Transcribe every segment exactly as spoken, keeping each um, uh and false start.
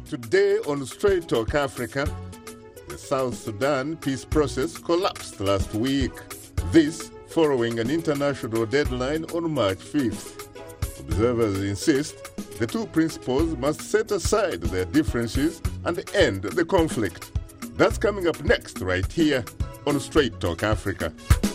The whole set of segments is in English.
Today on Straight Talk Africa, the South Sudan peace process collapsed last week. This following an international deadline on March fifth. Observers insist the two principals must set aside their differences and end the conflict. That's coming up next right here on Straight Talk Africa.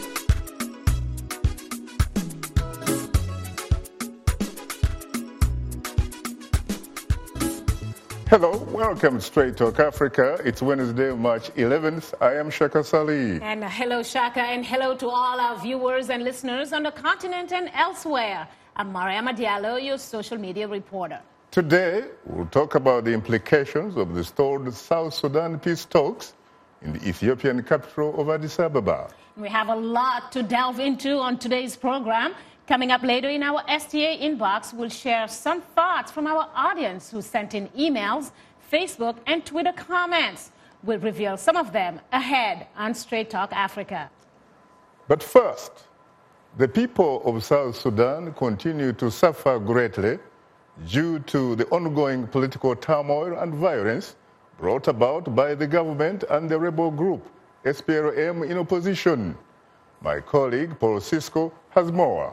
Hello, welcome to Straight Talk Africa. It's Wednesday, March eleventh. I am Shaka Sali. And hello, Shaka, and hello to all our viewers and listeners on the continent and elsewhere. I'm Mariama Diallo, your social media reporter. Today, we'll talk about the implications of the stalled South Sudan peace talks in the Ethiopian capital of Addis Ababa. We have a lot to delve into on today's program. Coming up later in our S T A inbox, we'll share some thoughts from our audience who sent in emails, Facebook, and Twitter comments. We'll reveal some of them ahead on Straight Talk Africa. But first, the people of South Sudan continue to suffer greatly due to the ongoing political turmoil and violence brought about by the government and the rebel group, S P L M, in opposition. My colleague, Paul Cisco, has more.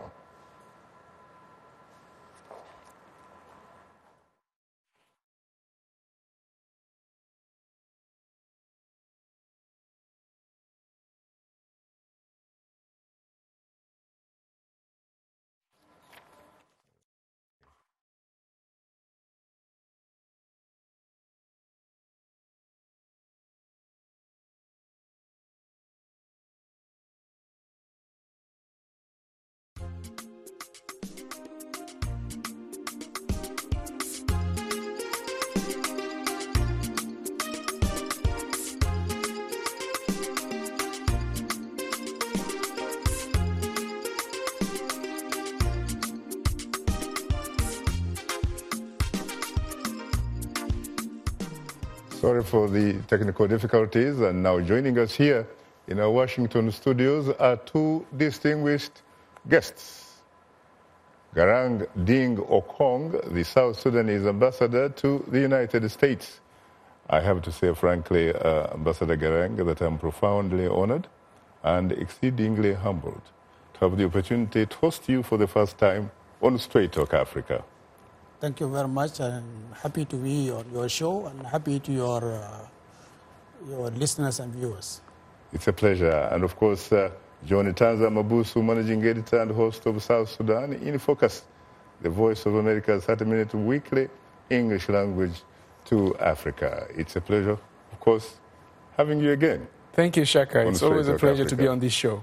Sorry for the technical difficulties, and now joining us here in our Washington studios are two distinguished guests. Garang Ding Okong, the South Sudanese ambassador to the United States. I have to say frankly, uh, Ambassador Garang, that I'm profoundly honored and exceedingly humbled to have the opportunity to host you for the first time on Straight Talk Africa. Thank you very much. I'm happy to be on your show and happy to your uh, your listeners and viewers. It's a pleasure. And of course, uh, Johnny Tanza Mabusu, managing editor and host of South Sudan in Focus, the voice of America's thirty minute weekly English language to Africa. It's a pleasure, of course, having you again. Thank you, Shaka. It's always a pleasure Africa. to be on this show.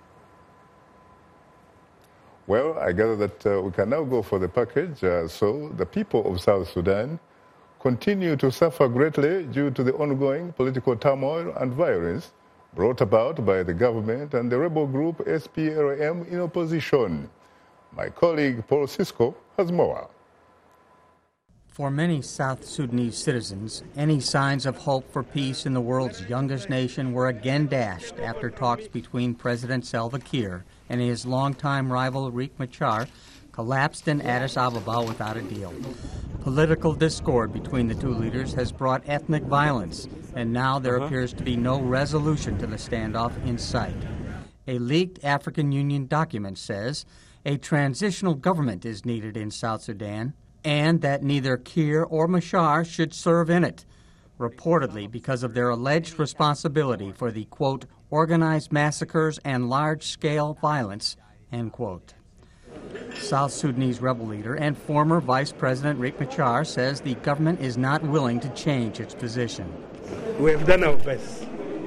Well, I gather that uh, we can now go for the package. Uh, so the people of South Sudan continue to suffer greatly due to the ongoing political turmoil and violence brought about by the government and the rebel group S P L M in opposition. My colleague Paul Cisco has more. For many South Sudanese citizens, any signs of hope for peace in the world's youngest nation were again dashed after talks between President Salva Kiir and his longtime rival Riek Machar collapsed in Addis Ababa without a deal. Political discord between the two leaders has brought ethnic violence, and now there uh-huh. appears to be no resolution to the standoff in sight. A leaked African Union document says a transitional government is needed in South Sudan, and that neither Kiir or Machar should serve in it, reportedly because of their alleged responsibility for the, quote, organized massacres and large-scale violence, end quote. South Sudanese rebel leader and former Vice President Riek Machar says the government is not willing to change its position. We have done our best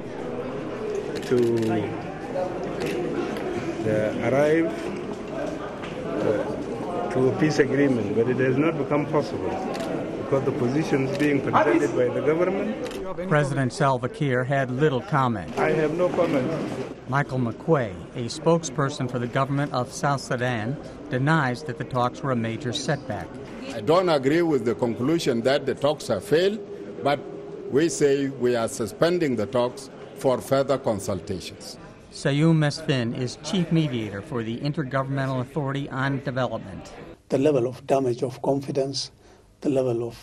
to uh, arrive uh, to a peace agreement, but it has not become possible because the positions being presented by the government. President Salva Kiir had little comment. I have no comment. Michael McQuay, a spokesperson for the government of South Sudan, denies that the talks were a major setback. I don't agree with the conclusion that the talks have failed, but we say we are suspending the talks for further consultations. Sayoum Mesfin is chief mediator for the Intergovernmental Authority on Development. The level of damage of confidence, the level of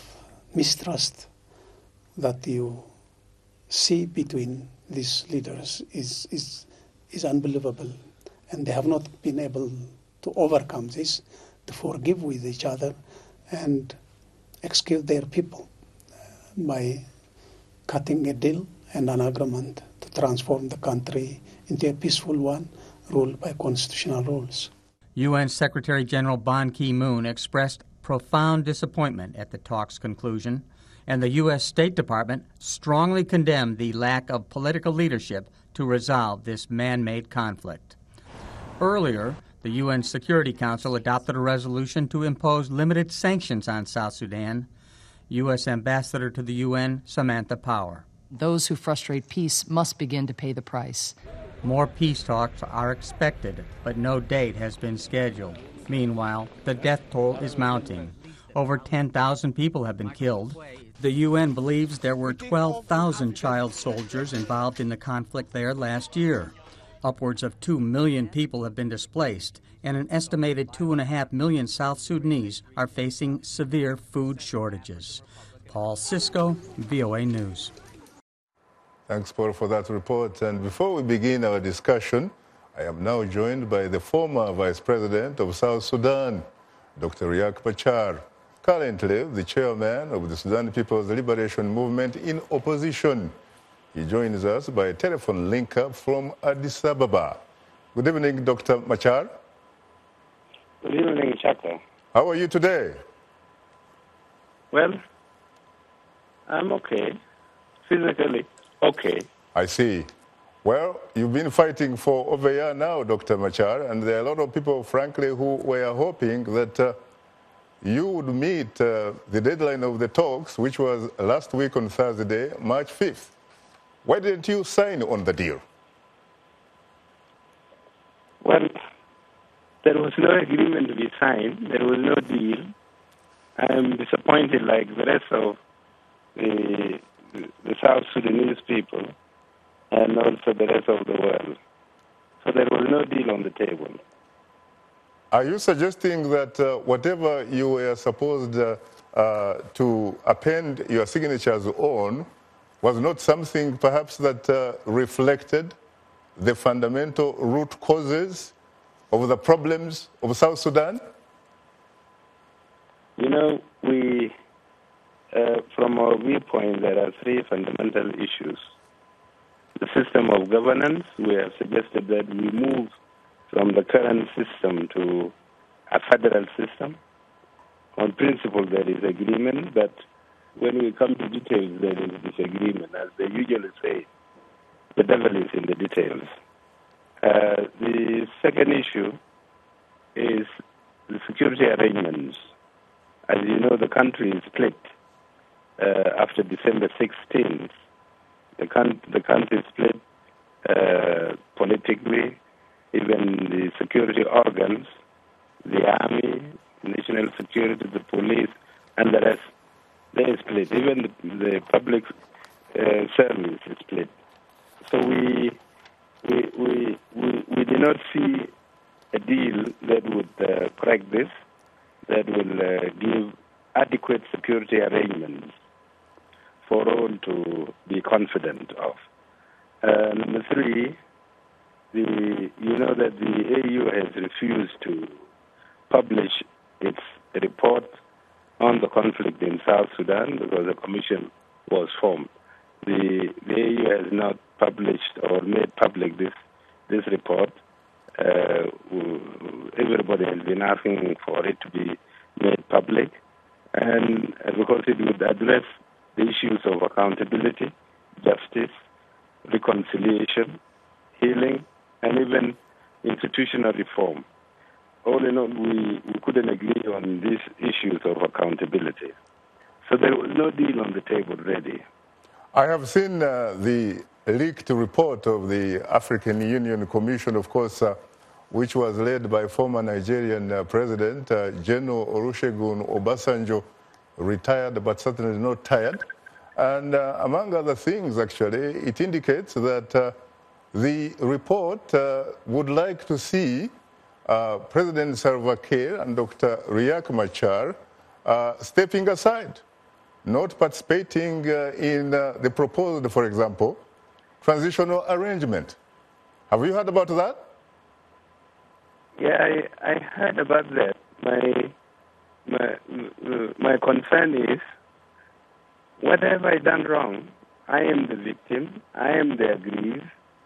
mistrust that you see between these leaders is, is, is unbelievable. And they have not been able to overcome this, to forgive with each other and execute their people uh, by cutting a deal and an agreement to transform the country into a peaceful one ruled by constitutional rules. U N Secretary General Ban Ki-moon expressed profound disappointment at the talks' conclusion, and the U S State Department strongly condemned the lack of political leadership to resolve this man-made conflict. Earlier, the U N Security Council adopted a resolution to impose limited sanctions on South Sudan. U S Ambassador to the U N, Samantha Power. Those who frustrate peace must begin to pay the price. More peace talks are expected, but no date has been scheduled. Meanwhile, the death toll is mounting. Over ten thousand people have been killed. The U N believes there were twelve thousand child soldiers involved in the conflict there last year. Upwards of two million people have been displaced, and an estimated two and a half million South Sudanese are facing severe food shortages. Paul Cisco, V O A News. Thanks, Paul, for that report. And before we begin our discussion, I am now joined by the former Vice President of South Sudan, Doctor Riek Machar, currently the chairman of the Sudan People's Liberation Movement in opposition. He joins us by telephone link-up from Addis Ababa. Good evening, Doctor Machar. Good evening, Chaka. How are you today? Well, I'm okay. Physically, okay. I see. Well, you've been fighting for over a year now, Doctor Machar, and there are a lot of people, frankly, who were hoping that uh, you would meet uh, the deadline of the talks, which was last week on Thursday, March fifth. Why didn't you sign on the deal? Well, there was no agreement to be signed. There was no deal. I'm disappointed like the rest of the, the South Sudanese people and also the rest of the world. So there was no deal on the table. Are you suggesting that uh, whatever you were supposed uh, uh, to append your signatures on was not something perhaps that uh, reflected the fundamental root causes of the problems of South Sudan? You know, we, uh, from our viewpoint, there are three fundamental issues. The system of governance, we have suggested that we move from the current system to a federal system. On principle, there is agreement, but when we come to details, there is disagreement. As they usually say, the devil is in the details. Uh, the second issue is the security arrangements. As you know, the country is split uh, after December sixteenth. The, con- the country is split uh, politically. Even the security organs, the army, national security, the police, and the rest, they are split. Even the, the public uh, service is split. So we, we, we, we, we do not see a deal that would uh, correct this, that will uh, give adequate security arrangements for all to be confident of. Uh, number three, the, you know that the A U has refused to publish its report on the conflict in South Sudan because a commission was formed. The, the A U has not published or made public this, this report. Uh, everybody has been asking for it to be made public, and because it would address the issues of accountability, justice, reconciliation, healing, and even institutional reform. All in all, we, we couldn't agree on these issues of accountability. So there was no deal on the table ready. I have seen uh, the leaked report of the African Union Commission, of course, uh, which was led by former Nigerian uh, President uh, General Olusegun Obasanjo, retired but certainly not tired. And uh, among other things, actually, it indicates that uh, the report uh, would like to see uh, President Salva Kiir and Doctor Riek Machar uh, stepping aside not participating uh, in uh, the proposed, for example, transitional arrangement. Have you heard about that? Yeah, I, I heard about that. My, my, my concern is, what have I done wrong? I am the victim. I am the aggrieved.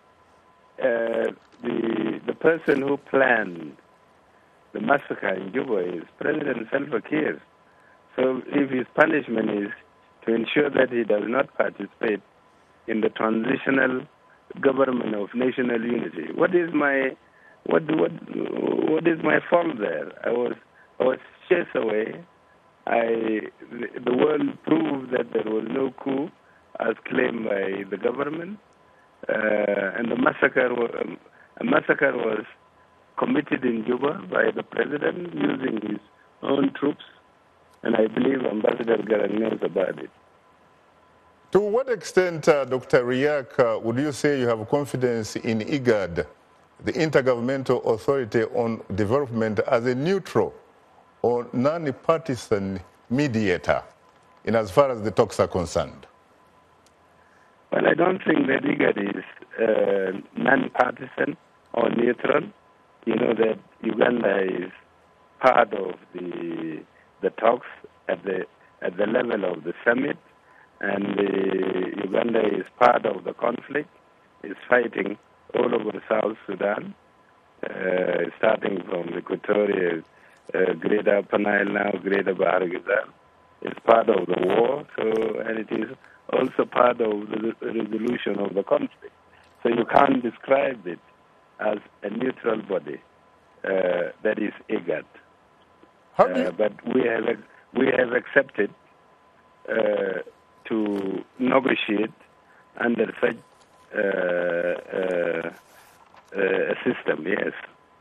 Uh, the, the person who planned the massacre in Juba is President Salva Kiir. So if his punishment is to ensure that he does not participate in the transitional government of national unity, what is my what what what is my fault there? I was I was chased away. I the world proved that there was no coup as claimed by the government, uh, and the massacre was, um, a massacre was committed in Juba by the president using his own troops, and I believe Ambassador Garang knows about it. To what extent, uh, Doctor Riek, uh, would you say you have confidence in IGAD, the Intergovernmental Authority on Development, as a neutral or non-partisan mediator in as far as the talks are concerned? Well, I don't think that IGAD is uh, non-partisan or neutral. You know that Uganda is part of the the talks at the at the level of the summit, and the, Uganda is part of the conflict. Is fighting all over South Sudan, uh, starting from Equatoria, uh, Greater Upper Nile now, Greater Bahar Ghazal. It's part of the war, so and it is also part of the resolution of the conflict. So you can't describe it as a neutral body. Uh, that is IGAD. Uh, but we have we have accepted uh, to negotiate under such uh, uh, uh, a system. Yes.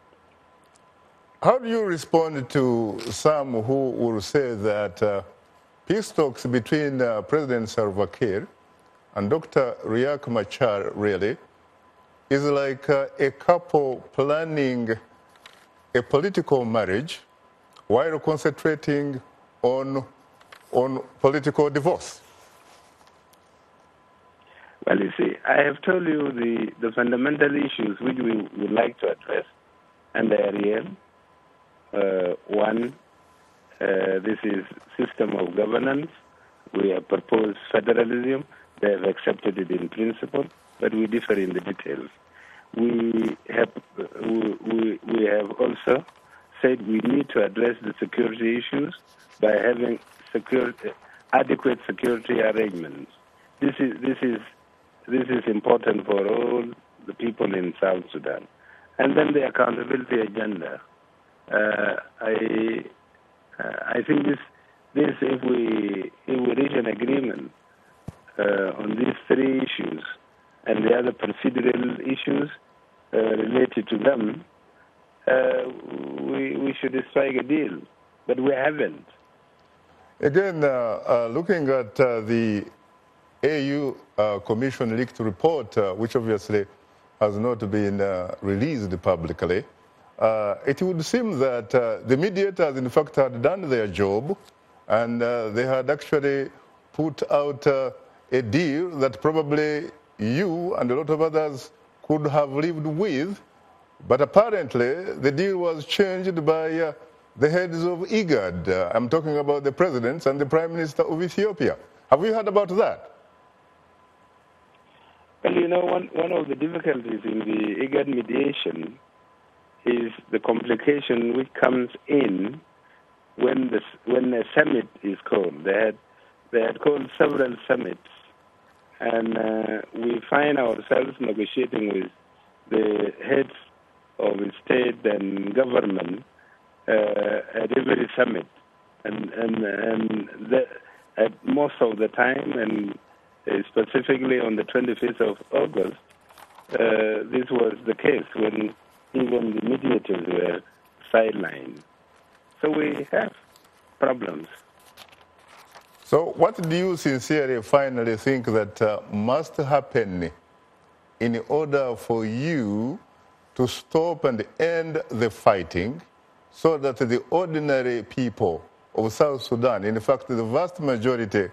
How do you respond to some who will say that uh, peace talks between uh, President Salva Kiir and Doctor Riek Machar really is like uh, a couple planning a political marriage while concentrating on, on political divorce? Well, you see, I have told you the, the fundamental issues which we would like to address, and they are real. Uh, one, uh, this is system of governance. We have proposed federalism. They have accepted it in principle, but we differ in the details. We have we, we have also said we need to address the security issues by having security, adequate security arrangements. This is this is this is important for all the people in South Sudan. And then the accountability agenda. Uh, I uh, I think this this if we if we reach an agreement uh, on these three issues and the other procedural issues uh, related to them, uh, we, we should strike a deal. But we haven't. Again, uh, uh, looking at uh, the A U uh, Commission leaked report, uh, which obviously has not been uh, released publicly, uh, it would seem that uh, the mediators, in fact, had done their job, and uh, they had actually put out uh, a deal that probably you and a lot of others could have lived with, but apparently the deal was changed by uh, the heads of IGAD. Uh, I'm talking about the presidents and the prime minister of Ethiopia. Have you heard about that? Well, you know, one, one of the difficulties in the IGAD mediation is the complication which comes in when the when a summit is called. They had, they had called several summits, and uh, we find ourselves negotiating with the heads of state and government uh, at every summit, and and and the, at most of the time, and specifically on the twenty-fifth of August, uh, this was the case when even the mediators were sidelined. So we have problems. So what do you sincerely finally think that uh, must happen in order for you to stop and end the fighting so that the ordinary people of South Sudan, in fact the vast majority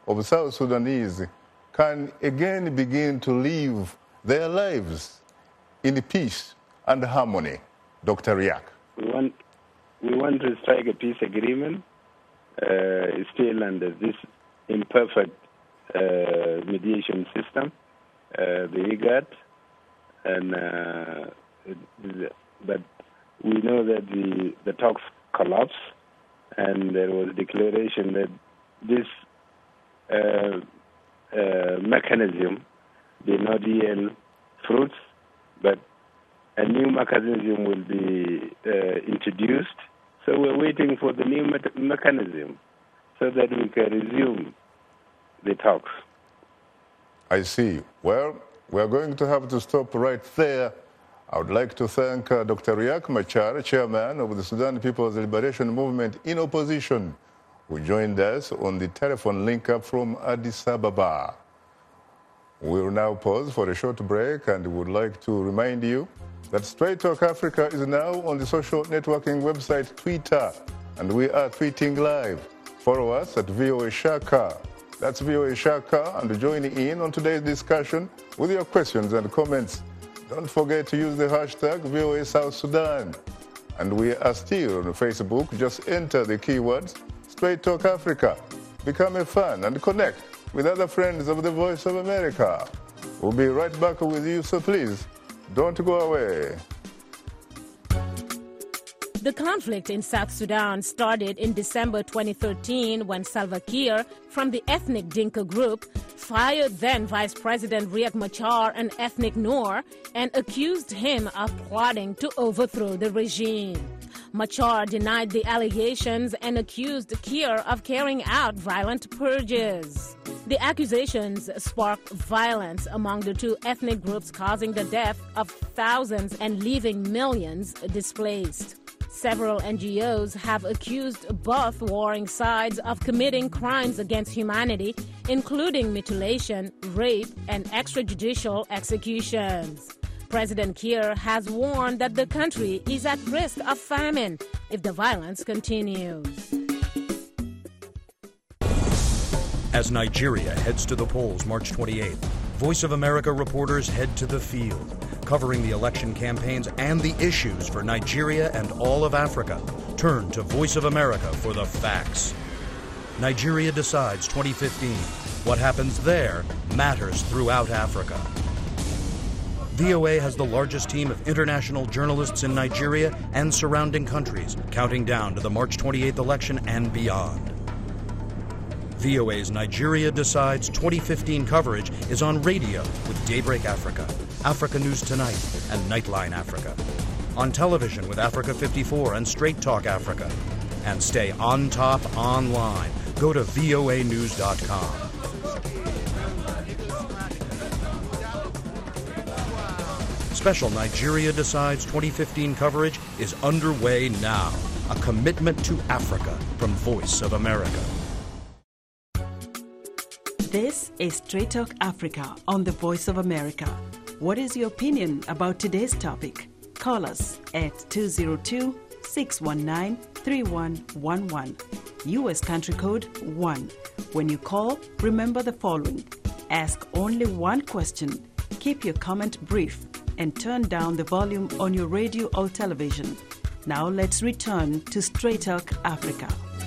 of South Sudanese can again begin to live their lives in peace and harmony? Doctor Riek. We want, we want to strike a peace agreement uh, still under this imperfect uh, mediation system, uh, the IGAD, and uh, but we know that the, the talks collapsed, and there was a declaration that this uh, uh, mechanism did not yield fruits, but a new mechanism will be uh, introduced. So we're waiting for the new me- mechanism so that we can resume the talks. I see. Well, we're going to have to stop right there. I would like to thank uh, Doctor Riek Machar, chairman of the Sudan People's Liberation Movement in opposition, who joined us on the telephone link-up from Addis Ababa. We will now pause for a short break and would like to remind you that Straight Talk Africa is now on the social networking website Twitter, and we are tweeting live. Follow us at V O A Shaka. That's V O A Shaka, and join in on today's discussion with your questions and comments. Don't forget to use the hashtag V O A South Sudan. And we are still on Facebook. Just enter the keywords Straight Talk Africa. Become a fan and connect with other friends of the Voice of America. We'll be right back with you, so please don't go away. The conflict in South Sudan started in December twenty thirteen when Salva Kiir, from the ethnic Dinka group, fired then Vice President Riek Machar, an ethnic Noor, and accused him of plotting to overthrow the regime. Machar denied the allegations and accused Kiir of carrying out violent purges. The accusations sparked violence among the two ethnic groups, causing the death of thousands and leaving millions displaced. Several N G Os have accused both warring sides of committing crimes against humanity, including mutilation, rape, and extrajudicial executions. President Kiir has warned that the country is at risk of famine if the violence continues. As Nigeria heads to the polls March twenty-eighth, Voice of America reporters head to the field, covering the election campaigns and the issues for Nigeria and all of Africa. Turn to Voice of America for the facts. Nigeria Decides twenty fifteen. What happens there matters throughout Africa. V O A has the largest team of international journalists in Nigeria and surrounding countries, counting down to the March twenty-eighth election and beyond. V O A's Nigeria Decides twenty fifteen coverage is on radio with Daybreak Africa, Africa News Tonight, and Nightline Africa. On television with Africa fifty-four and Straight Talk Africa. And stay on top online. Go to V O A news dot com. Special Nigeria Decides twenty fifteen coverage is underway now. A commitment to Africa from Voice of America. This is Straight Talk Africa on the Voice of America. What is your opinion about today's topic? Call us at two zero two, six one nine, three one one one. U S country code one. When you call, remember the following. Ask only one question. Keep your comment brief and turn down the volume on your radio or television. Now let's return to Straight Talk Africa.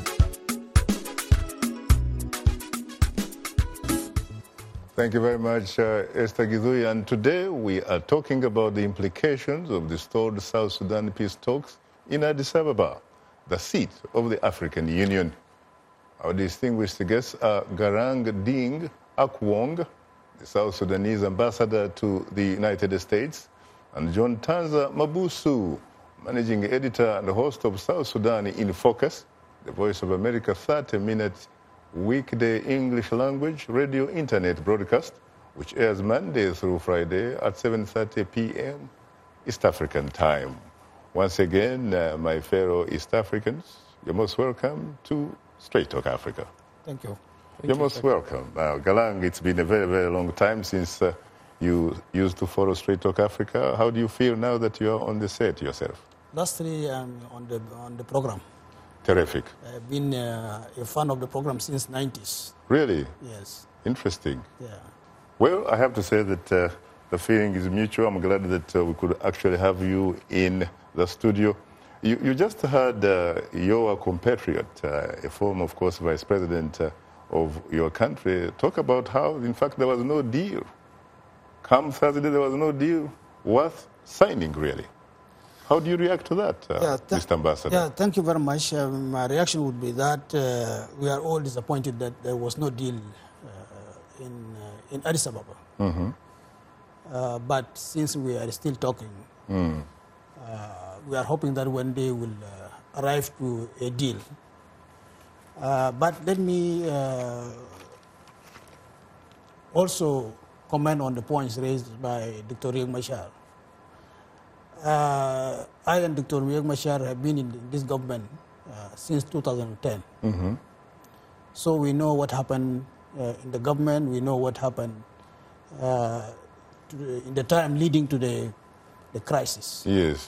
Thank you very much, uh, Esther Githui. And today we are talking about the implications of the stalled South Sudan peace talks in Addis Ababa, the seat of the African Union. Our distinguished guests are Garang Ding Akwong, the South Sudanese ambassador to the United States, and John Tanza Mabusu, managing editor and host of South Sudan in Focus, the Voice of America thirty minute weekday English language radio internet broadcast, which airs Monday through Friday at seven thirty p.m. East African time. Once again, uh, my fellow East Africans, you're most welcome to Straight Talk Africa. Thank you. Thank you're you, most sir. welcome. Uh, Galang, it's been a very, very long time since uh, you used to follow Straight Talk Africa. How do you feel now that you're on the set yourself? Lastly, I'm on the, on the program. Terrific. I've been uh, a fan of the program since the nineties. Really? Yes. Interesting. Yeah. Well, I have to say that uh, the feeling is mutual. I'm glad that uh, we could actually have you in the studio. You, you just heard uh, your compatriot, uh, a former, of course, vice president uh, of your country, talk about how, in fact, there was no deal. Come Thursday, there was no deal worth signing, really. How do you react to that, uh, yeah, Mister Ambassador? Yeah, thank you very much. Um, my reaction would be that uh, we are all disappointed that there was no deal uh, in, uh, in Addis Ababa. Mm-hmm. uh, but since we are still talking, mm. uh, we are hoping that one day we'll uh, arrive to a deal. Uh, but let me uh, also comment on the points raised by Doctor Riek Machar. Uh, I and Doctor Riek Machar have been in this government uh, since two thousand ten. Mm-hmm. So we know what happened uh, in the government, we know what happened uh, to the, in the time leading to the, the crisis. Yes.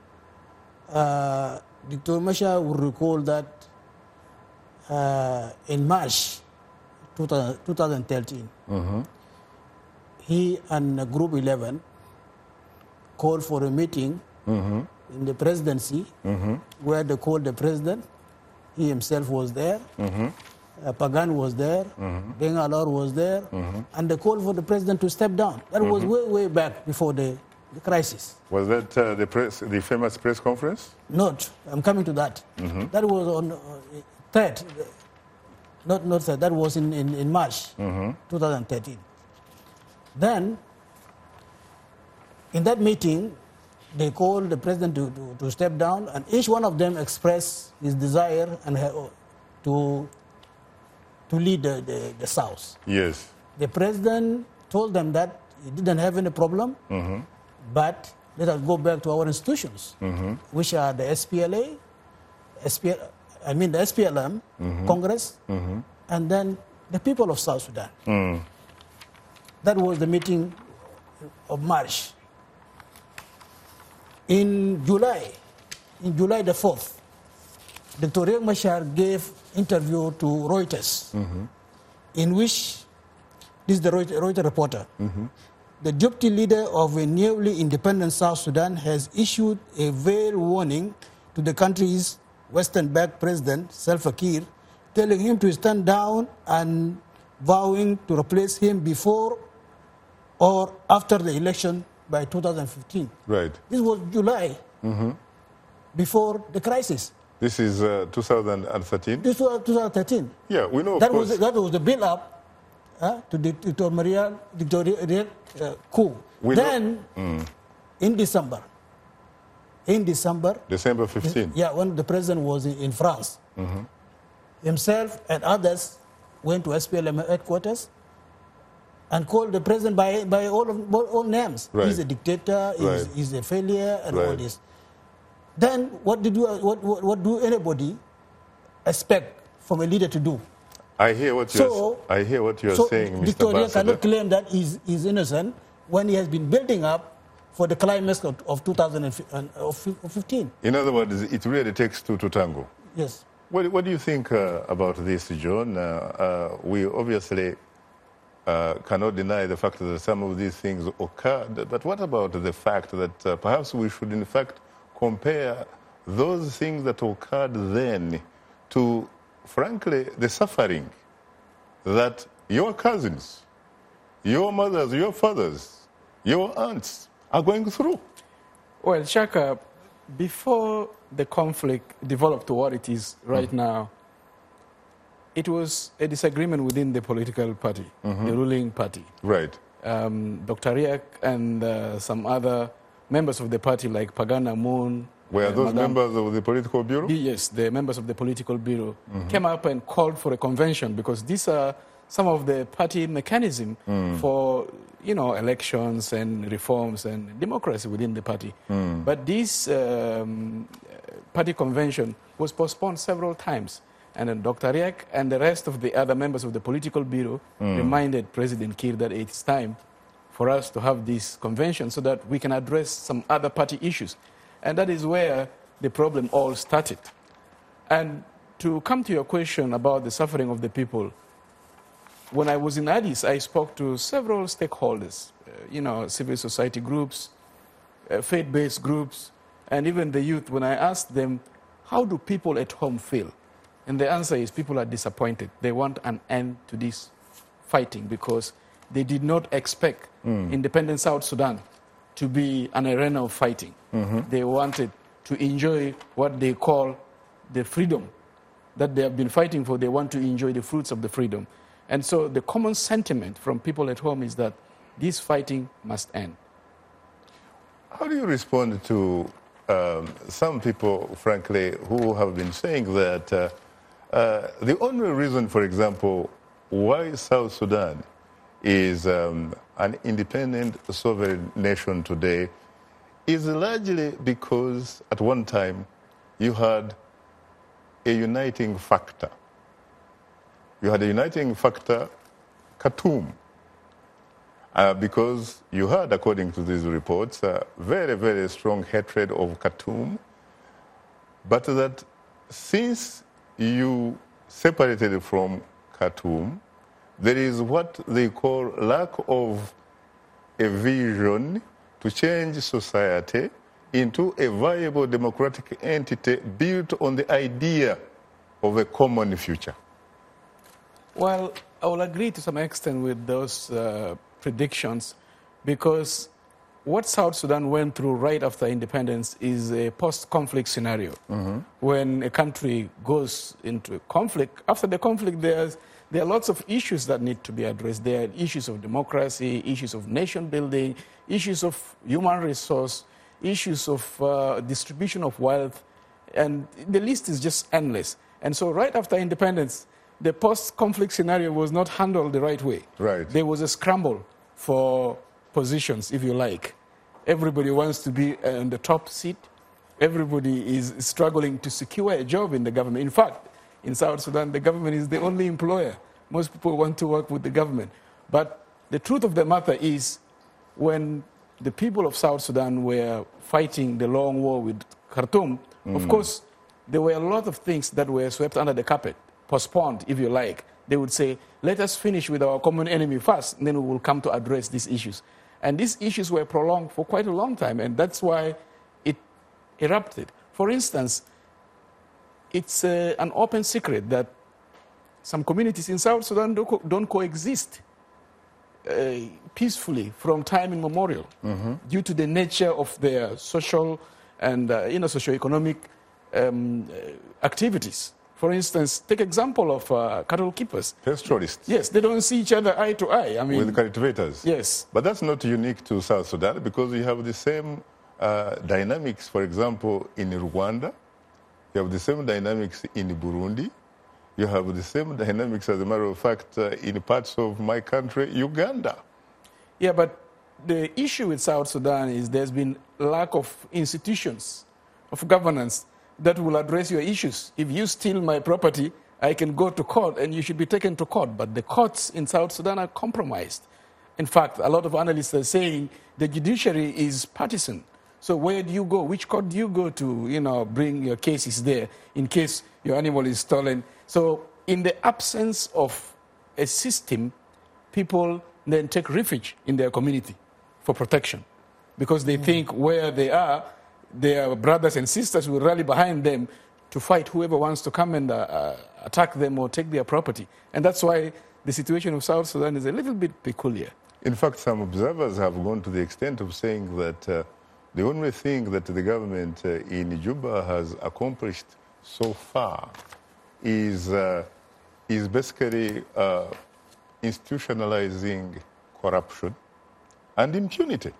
Uh, Doctor Machar will recall that uh, in March twenty thirteen, mm-hmm. he and Group eleven called for a meeting mm-hmm. in the presidency, mm-hmm. where they called the president. He himself was there. Mm-hmm. Uh, Pagan was there. Mm-hmm. Bengalor was there. Mm-hmm. And they called for the president to step down. That mm-hmm. was way, way back before the, the crisis. Was that uh, the, press, the famous press conference? Not. I'm coming to that. Mm-hmm. That was on uh, third. Not, not third. That was in, in, in March mm-hmm. twenty thirteen. Then, in that meeting, they called the president to, to, to step down, and each one of them expressed his desire and her, to, to lead the, the, the South. Yes. The president told them that he didn't have any problem, mm-hmm. but let us go back to our institutions, mm-hmm. which are the S P L A, S P L, I mean the S P L M, mm-hmm. Congress, mm-hmm. and then the people of South Sudan. Mm. That was the meeting of March. In July, in July the fourth, Doctor Riek Machar gave interview to Reuters, mm-hmm. in which, this is the Reuters, Reuters reporter, mm-hmm. the deputy leader of a newly independent South Sudan has issued a veiled warning to the country's Western-backed president, Salva Kiir, telling him to stand down and vowing to replace him before or after the election by two thousand fifteen. Right. This was July, mm-hmm. before the crisis. This is uh, two thousand thirteen? This was twenty thirteen. Yeah, we know, of that course. Was, that was the build-up uh, to the Dictator Maria, Dictator uh, coup. We then, mm. in December, in December... December fifteenth. Yeah, when the president was in, in France, mm-hmm. himself and others went to S P L M headquarters and called the president by, by all, of, all names. Right. He's a dictator, he's, right. he's a failure, and right. all this. Then what, did you, what, what, what do anybody expect from a leader to do? I hear what you're, so, I hear what you're so saying, Mister Victoria Ambassador. cannot claim that he's, he's innocent when he has been building up for the climax of, of two thousand fifteen. In other words, it really takes two to tango. Yes. What, what do you think uh, about this, John? Uh, uh, we obviously uh, cannot deny the fact that some of these things occurred, but what about the fact that uh, perhaps we should in fact compare those things that occurred then to, frankly, the suffering that your cousins, your mothers, your fathers, your aunts are going through? Well, Shaka, before the conflict developed to what it is right mm. now, it was a disagreement within the political party, mm-hmm. the ruling party. Right. Um, Doctor Riek and uh, some other members of the party like Pagana Moon. Were uh, those Madame, members of the political bureau? Yes, the members of the political bureau mm-hmm. came up and called for a convention because these are some of the party mechanism mm. for, you know, elections and reforms and democracy within the party. Mm. But this um, party convention was postponed several times. And then Doctor Riek and the rest of the other members of the political bureau mm. reminded President Kiir that it's time for us to have this convention so that we can address some other party issues. And that is where the problem all started. And to come to your question about the suffering of the people, when I was in Addis, I spoke to several stakeholders, uh, you know, civil society groups, uh, faith-based groups, and even the youth. When I asked them, how do people at home feel? And the answer is people are disappointed. They want an end to this fighting because they did not expect mm. independent South Sudan to be an arena of fighting. Mm-hmm. They wanted to enjoy what they call the freedom that they have been fighting for. They want to enjoy the fruits of the freedom. And so the common sentiment from people at home is that this fighting must end. How do you respond to um, some people, frankly, who have been saying that uh, uh, the only reason, for example, why South Sudan is um, an independent sovereign nation today is largely because at one time you had a uniting factor. You had a uniting factor, Khartoum, uh, because you had, according to these reports, a very, very strong hatred of Khartoum, but that since you separated from Khartoum, there is what they call lack of a vision to change society into a viable democratic entity built on the idea of a common future. Well, I will agree to some extent with those uh, predictions because what South Sudan went through right after independence is a post-conflict scenario. Mm-hmm. When a country goes into a conflict, after the conflict there's, there are lots of issues that need to be addressed. There are issues of democracy, issues of nation building, issues of human resource, issues of uh, distribution of wealth, and the list is just endless. And so right after independence, the post-conflict scenario was not handled the right way. Right. There was a scramble for positions, if you like. Everybody wants to be on the top seat. Everybody is struggling to secure a job in the government. In fact, in South Sudan, the government is the only employer. Most people want to work with the government. But the truth of the matter is, when the people of South Sudan were fighting the long war with Khartoum, mm. of course, there were a lot of things that were swept under the carpet, postponed, if you like. They would say, let us finish with our common enemy first, and then we will come to address these issues. And these issues were prolonged for quite a long time, and that's why it erupted. For instance, it's uh, an open secret that some communities in South Sudan don't, co don't coexist uh, peacefully from time immemorial mm-hmm. due to the nature of their social and uh, you know, socio-economic um, uh, activities. For instance, take example of uh, cattle keepers. Pastoralists. Yes, they don't see each other eye to eye. I mean, with cultivators. Yes. But that's not unique to South Sudan because you have the same uh, dynamics, for example, in Rwanda. You have the same dynamics in Burundi. You have the same dynamics, as a matter of fact, uh, in parts of my country, Uganda. Yeah, but the issue with South Sudan is there's been lack of institutions, of governance that will address your issues. If you steal my property, I can go to court and you should be taken to court. But the courts in South Sudan are compromised. In fact, a lot of analysts are saying the judiciary is partisan. So where do you go? Which court do you go to, you know, bring your cases there in case your animal is stolen? So in the absence of a system, people then take refuge in their community for protection because they mm. think where they are, their brothers and sisters will rally behind them to fight whoever wants to come and uh, attack them or take their property. And that's why the situation of South Sudan is a little bit peculiar. In fact, some observers have gone to the extent of saying that uh, the only thing that the government uh, in Juba has accomplished so far is, uh, is basically uh, institutionalizing corruption and impunity.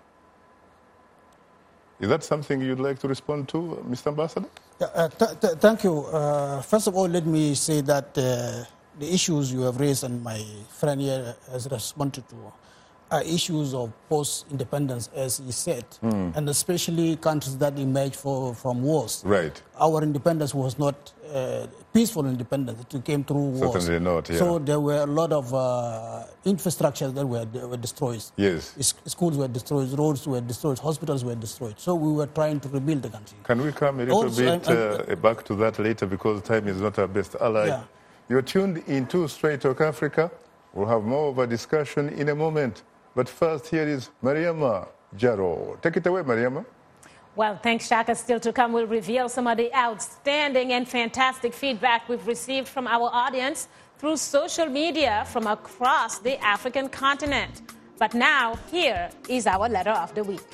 Is that something you'd like to respond to, Mister Ambassador? Yeah, uh, th th thank you. Uh, first of all, let me say that uh, the issues you have raised and my friend here has responded to are issues of post-independence, as he said, Mm. and especially countries that emerged for, from wars. Right. Our independence was not uh, peaceful independence. It came through wars. Certainly not, yeah. So there were a lot of uh, infrastructures that were, were destroyed. Yes. S- schools were destroyed, roads were destroyed, hospitals were destroyed. So we were trying to rebuild the country. Can we come a little Also, bit I'm- I'm- uh, back to that later, because time is not our best ally. Yeah. You're tuned into Straight Talk Africa. We'll have more of a discussion in a moment. But first, here is Mariama Jaro. Take it away, Mariama. Well, thanks, Shaka. Still to come, we'll reveal some of the outstanding and fantastic feedback we've received from our audience through social media from across the African continent. But now, here is our letter of the week.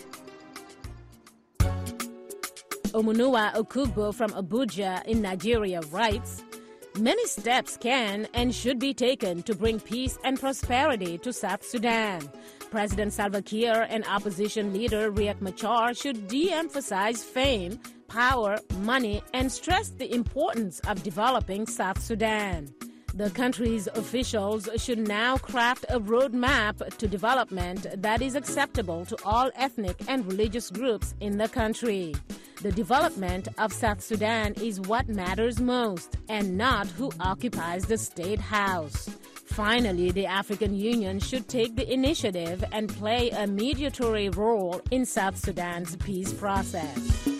Omunua Okugbo from Abuja in Nigeria writes, many steps can and should be taken to bring peace and prosperity to South Sudan. President Salva Kiir and opposition leader Riek Machar should de-emphasize fame, power, money, and stress the importance of developing South Sudan. The country's officials should now craft a roadmap to development that is acceptable to all ethnic and religious groups in the country. The development of South Sudan is what matters most, and not who occupies the State House. Finally, the African Union should take the initiative and play a mediatory role in South Sudan's peace process.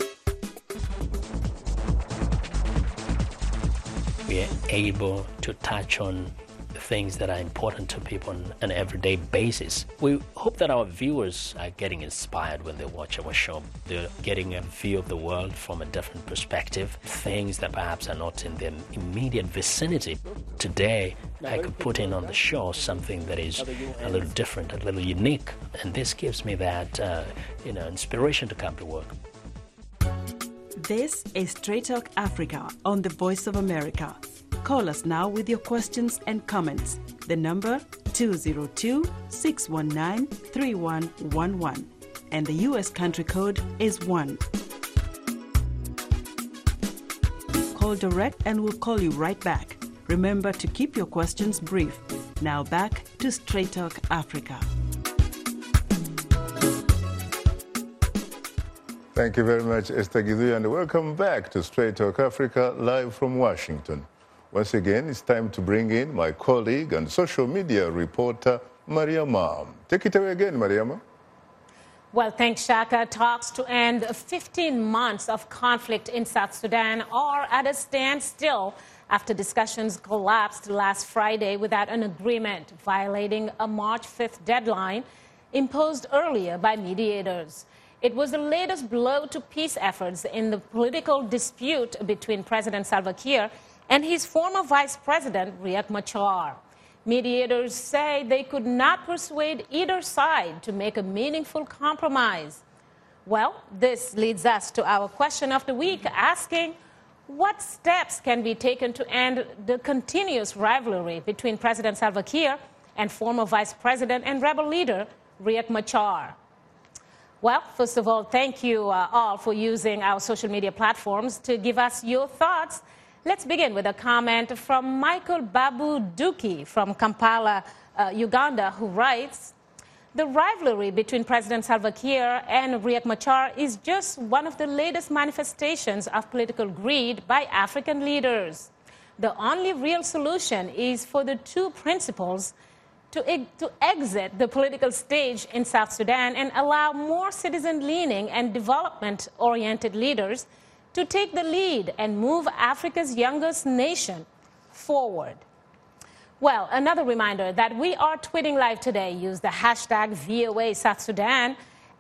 We are able to touch on things that are important to people on an everyday basis. We hope that our viewers are getting inspired when they watch our show. They're getting a view of the world from a different perspective, things that perhaps are not in their immediate vicinity. Today, I could put in on the show something that is a little different, a little unique, and this gives me that, uh, you know, inspiration to come to work. This is Straight Talk Africa on the Voice of America. Call us now with your questions and comments. The number two zero two, six one nine, three one one one. And the U S country code is one. Call direct and we'll call you right back. Remember to keep your questions brief. Now back to Straight Talk Africa. Thank you very much, Esther Gizu, and welcome back to Straight Talk Africa, live from Washington. Once again, it's time to bring in my colleague and social media reporter, Mariama. Take it away again, Mariama. Well, thanks, Shaka. Talks to end fifteen months of conflict in South Sudan are at a standstill after discussions collapsed last Friday without an agreement, violating a March fifth deadline imposed earlier by mediators. It was the latest blow to peace efforts in the political dispute between President Salva Kiir and his former vice president, Riek Machar. Mediators say they could not persuade either side to make a meaningful compromise. Well, this leads us to our question of the week, asking what steps can be taken to end the continuous rivalry between President Salva Kiir and former vice president and rebel leader Riek Machar. Well, first of all, thank you uh, all for using our social media platforms to give us your thoughts. Let's begin with a comment from Michael Babu Duki from Kampala, uh, Uganda, who writes, the rivalry between President Salva Kiir and Riek Machar is just one of the latest manifestations of political greed by African leaders. The only real solution is for the two principals to, e to exit the political stage in South Sudan and allow more citizen-leaning and development-oriented leaders to take the lead and move Africa's youngest nation forward. Well, another reminder that we are tweeting live today. Use the hashtag V O A South Sudan